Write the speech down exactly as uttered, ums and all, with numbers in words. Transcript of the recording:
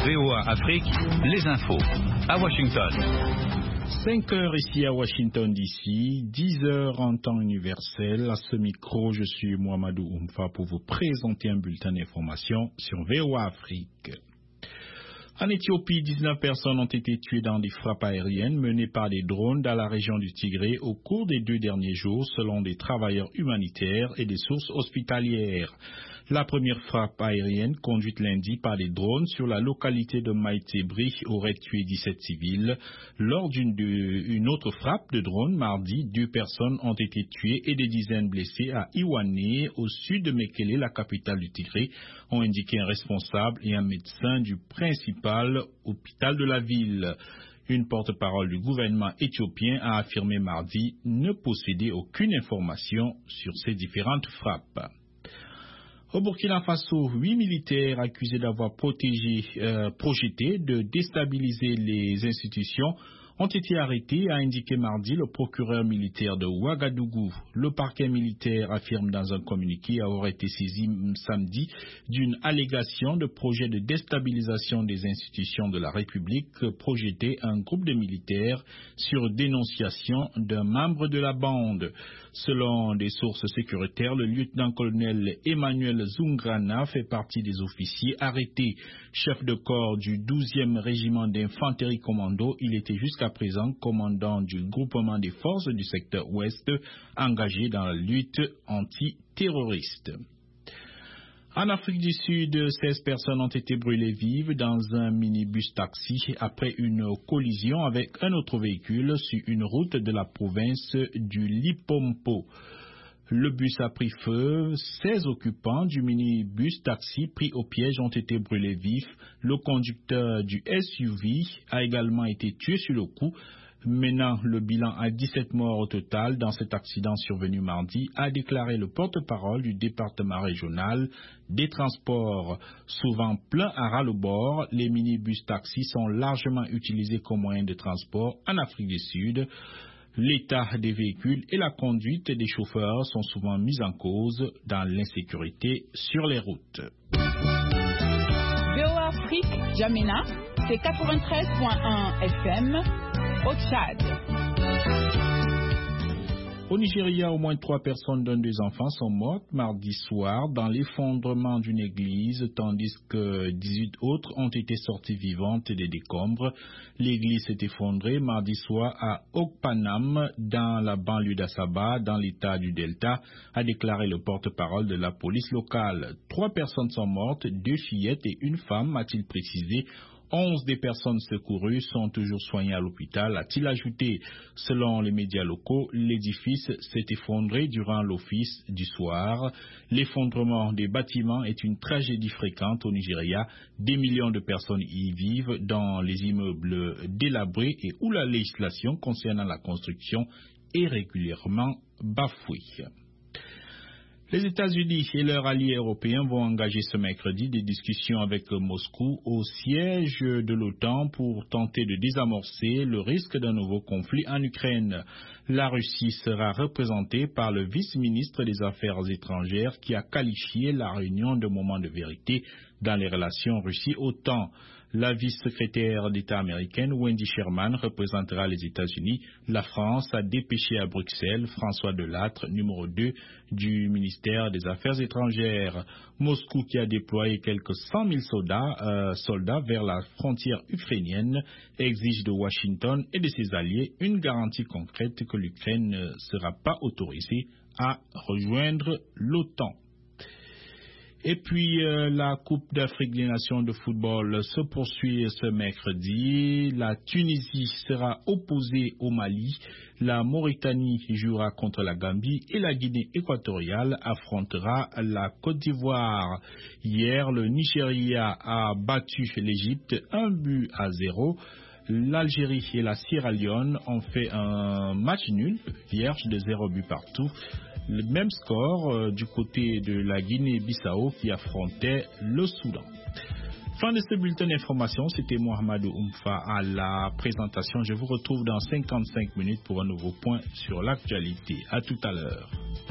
V O A Afrique, les infos. À Washington. cinq heures ici à Washington D C, dix heures en temps universel. À ce micro, je suis Mohamedou Oumfa pour vous présenter un bulletin d'information sur V O A Afrique. En Éthiopie, dix-neuf personnes ont été tuées dans des frappes aériennes menées par des drones dans la région du Tigré au cours des deux derniers jours, selon des travailleurs humanitaires et des sources hospitalières. La première frappe aérienne, conduite lundi par des drones sur la localité de Maïtébri, aurait tué dix-sept civils. Lors d'une une autre frappe de drone, mardi, deux personnes ont été tuées et des dizaines blessées à Iwane, au sud de Mekele, la capitale du Tigré, ont indiqué un responsable et un médecin du principal hôpital de la ville. Une porte-parole du gouvernement éthiopien a affirmé mardi ne posséder aucune information sur ces différentes frappes. Au Burkina Faso, huit militaires accusés d'avoir protégé, euh, projeté de déstabiliser les institutions ont été arrêtés, a indiqué mardi le procureur militaire de Ouagadougou. Le parquet militaire affirme dans un communiqué avoir été saisi samedi d'une allégation de projet de déstabilisation des institutions de la République projeté un groupe de militaires sur dénonciation d'un membre de la bande. Selon des sources sécuritaires, le lieutenant-colonel Emmanuel Zungrana fait partie des officiers arrêtés. Chef de corps du douzième régiment d'infanterie commando, il était jusqu'à présent commandant du groupement des forces du secteur ouest engagé dans la lutte antiterroriste. En Afrique du Sud, seize personnes ont été brûlées vives dans un minibus taxi après une collision avec un autre véhicule sur une route de la province du Limpopo. Le bus a pris feu, seize occupants du minibus taxi pris au piège ont été brûlés vifs. Le conducteur du S U V a également été tué sur le coup, menant le bilan à dix-sept morts au total dans cet accident survenu mardi, a déclaré le porte-parole du département régional des transports. Souvent pleins à ras-le-bord, les minibus taxis sont largement utilisés comme moyen de transport en Afrique du Sud. L'état des véhicules et la conduite des chauffeurs sont souvent mis en cause dans l'insécurité sur les routes. V O A Afrique, Jamena, c'est quatre-vingt-treize point un F M au Tchad. Au Nigeria, au moins trois personnes dont deux enfants sont mortes mardi soir dans l'effondrement d'une église, tandis que dix-huit autres ont été sorties vivantes des décombres. L'église s'est effondrée mardi soir à Okpanam, dans la banlieue d'Assaba, dans l'état du Delta, a déclaré le porte-parole de la police locale. Trois personnes sont mortes, deux fillettes et une femme, a-t-il précisé. Onze des personnes secourues sont toujours soignées à l'hôpital, a-t-il ajouté. Selon les médias locaux, l'édifice s'est effondré durant l'office du soir. L'effondrement des bâtiments est une tragédie fréquente au Nigeria. Des millions de personnes y vivent dans les immeubles délabrés et où la législation concernant la construction est régulièrement bafouée. Les États-Unis et leurs alliés européens vont engager ce mercredi des discussions avec Moscou au siège de l'OTAN pour tenter de désamorcer le risque d'un nouveau conflit en Ukraine. La Russie sera représentée par le vice-ministre des Affaires étrangères qui a qualifié la réunion de moment de vérité dans les relations Russie-OTAN. La vice-secrétaire d'État américaine Wendy Sherman représentera les États-Unis. La France a dépêché à Bruxelles François Delattre, numéro deux du ministère des Affaires étrangères. Moscou, qui a déployé quelques cent mille soldats, euh, soldats vers la frontière ukrainienne, exige de Washington et de ses alliés une garantie concrète que l'Ukraine ne sera pas autorisée à rejoindre l'OTAN. Et puis, euh, la Coupe d'Afrique des Nations de football se poursuit ce mercredi. La Tunisie sera opposée au Mali. La Mauritanie jouera contre la Gambie et la Guinée équatoriale affrontera la Côte d'Ivoire. Hier, le Nigeria a battu l'Égypte un but à zéro. L'Algérie et la Sierra Leone ont fait un match nul, vierge de zéro but partout. Le même score euh, du côté de la Guinée-Bissau qui affrontait le Soudan. Fin de ce bulletin d'information, c'était Mohamedou Oumfa à la présentation. Je vous retrouve dans cinquante-cinq minutes pour un nouveau point sur l'actualité. À tout à l'heure.